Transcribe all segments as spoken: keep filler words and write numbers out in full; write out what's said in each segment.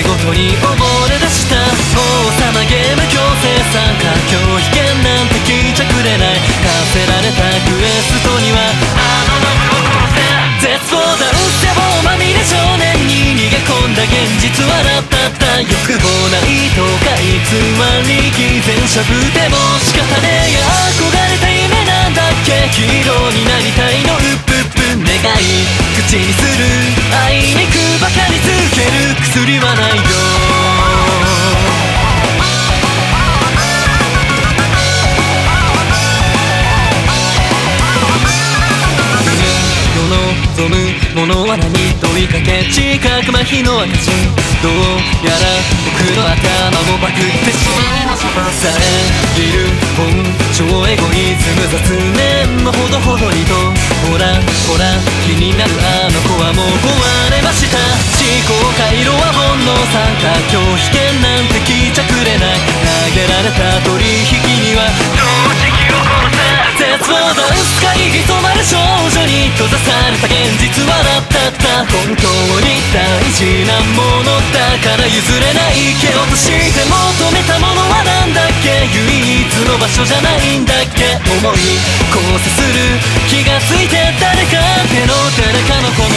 事に溺れ出した王様ゲーム強制参加拒否権なんて聞いちゃくれない課せられたクエストにはあのノブを殺せ絶望だうっせ棒まみれ少年に逃げ込んだ現実はラッタッタ欲望ないとか偽り偽善しゃぶでも仕方ねえや憧れた夢なんだっけヒーローになりたいのうっぷっぷ願い口にするあいにくばかりつける薬はないよ望むものは何問いかけ近く麻痺の証どうやら僕の頭もバグってしまさえいる本超エゴイズム雑念もほどほどにとほらほら気になるあの子はもう壊れました思考回路は煩悩参加拒否権なんて聞いちゃくれない投げられた取引には同時期を殺せ絶望だうっすかり潜まる少女に閉ざされた現実はラッタッタ本当に大事なものだから譲れない蹴落として求めたものはなんだっけ唯一の場所じゃないんだっけ思い交差する気がついて誰か手の誰かのこの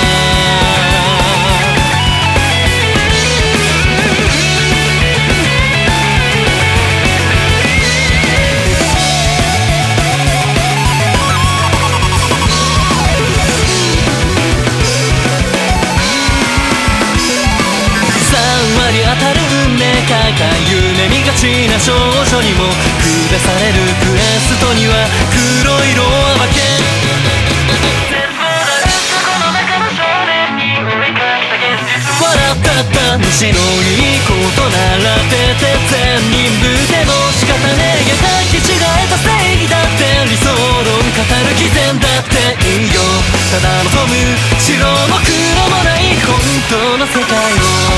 当たる運命かか夢見がちな少女にも下されるクエストには黒色は負け絶望だこの中の少年に追いかけた現実笑ったった虫のいいことなら出て全人部でも仕方ねえや履き違えた正義だって理想論語る偽善だっていいよただ望む白も黒もない本当の世界を